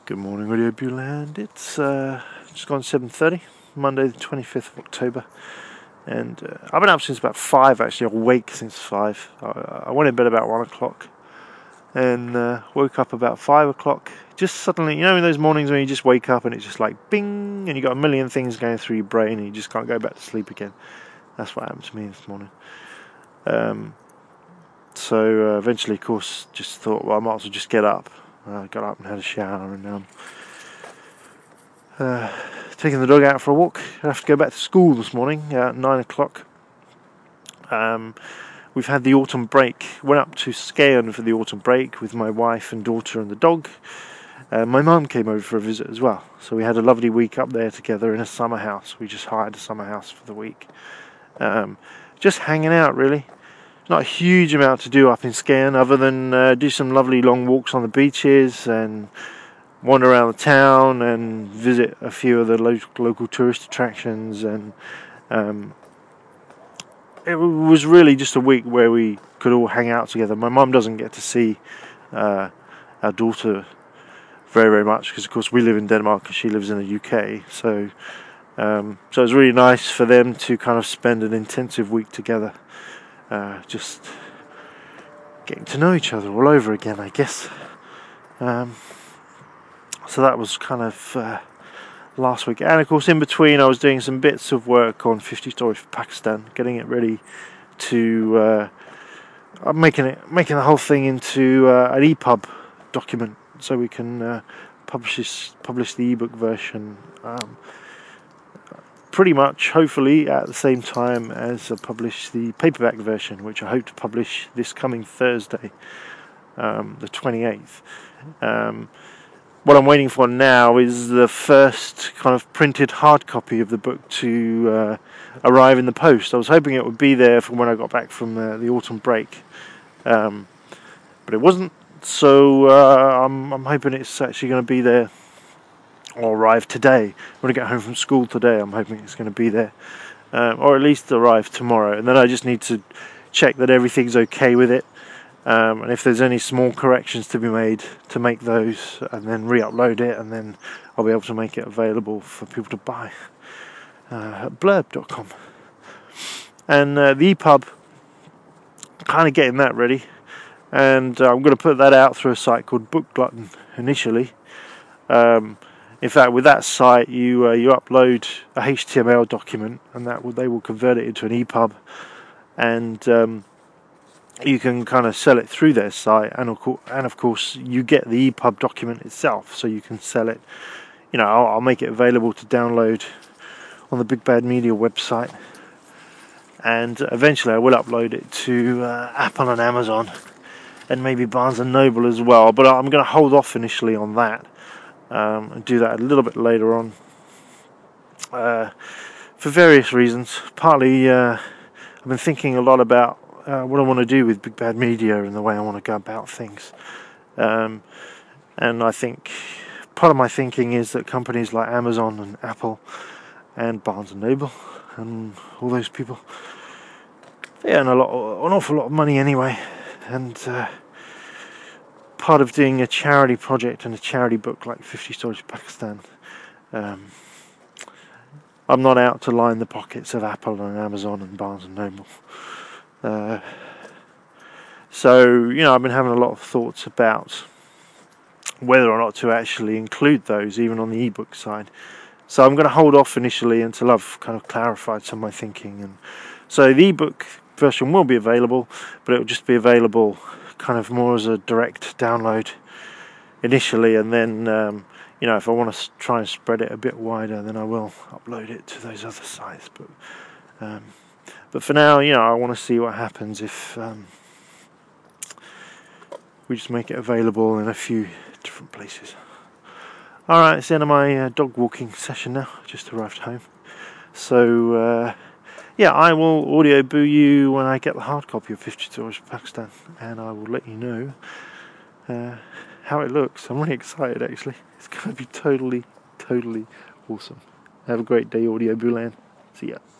Good morning, Radio Buland. It's just gone 7:30, Monday the 25th of October, and I've been up since about 5 actually, awake since 5. I went in bed about 1 o'clock and woke up about 5 o'clock. Just suddenly, in those mornings when you just wake up and it's just like bing, and you got a million things going through your brain and you just can't go back to sleep again. That's what happened to me this morning. So eventually, of course, just thought, well, I might as well just get up. Got up and had a shower and taking the dog out for a walk. I have to go back to school this morning at 9 o'clock. We've had the autumn break. Went up to Skyen for the autumn break with my wife and daughter and the dog. My mum came over for a visit as well. So we had a lovely week up there together in a summer house. We just hired a summer house for the week. Just hanging out, really. Not a huge amount to do up in Skyen other than do some lovely long walks on the beaches and wander around the town and visit a few of the local tourist attractions. And it was really just a week where we could all hang out together. My mum doesn't get to see our daughter very, very much because, of course, we live in Denmark and she lives in the UK. So it was really nice for them to kind of spend an intensive week together. Just getting to know each other all over again, I guess. So that was kind of last week. And of course, in between, I was doing some bits of work on 50 Stories for Pakistan, getting it ready to making the whole thing into an EPUB document, so we can publish the ebook version. Pretty much, hopefully, at the same time as publish the paperback version, which I hope to publish this coming Thursday, the 28th. What I'm waiting for now is the first kind of printed hard copy of the book to arrive in the post. I was hoping it would be there for when I got back from the autumn break, but it wasn't. So I'm hoping it's actually going to be there, or arrive today. When I get home from school today, I'm hoping it's going to be there, or at least arrive tomorrow. And then I just need to check that everything's okay with it, and if there's any small corrections to be made, to make those, and then re-upload it, and then I'll be able to make it available for people to buy at blurb.com. And the EPUB, kind of getting that ready, and I'm going to put that out through a site called Book Glutton initially. In fact, with that site, you upload a HTML document, and they will convert it into an EPUB, and you can kind of sell it through their site, and of course you get the EPUB document itself, so you can sell it. I'll make it available to download on the Big Bad Media website, and eventually I will upload it to Apple and Amazon, and maybe Barnes and Noble as well. But I'm going to hold off initially on that. And do that a little bit later on, for various reasons. Partly, I've been thinking a lot about what I want to do with Big Bad Media and the way I want to go about things. And I think part of my thinking is that companies like Amazon and Apple and Barnes and Noble and all those people, they earn an awful lot of money anyway, and part of doing a charity project and a charity book like 50 Stories for Pakistan, I'm not out to line the pockets of Apple and Amazon and Barnes and Noble. So I've been having a lot of thoughts about whether or not to actually include those even on the ebook side. So I'm going to hold off initially until I've kind of clarified some of my thinking. And so the ebook version will be available, but it will just be available kind of more as a direct download initially, and then if I want to try and spread it a bit wider, then I will upload it to those other sites. But for now, I want to see what happens if we just make it available in a few different places. Alright, it's the end of my dog walking session now. I just arrived home, so I will audio boo you when I get the hard copy of 50 Stories for Pakistan, and I will let you know how it looks. I'm really excited, actually. It's going to be totally, totally awesome. Have a great day, Audio Boo Land. See ya.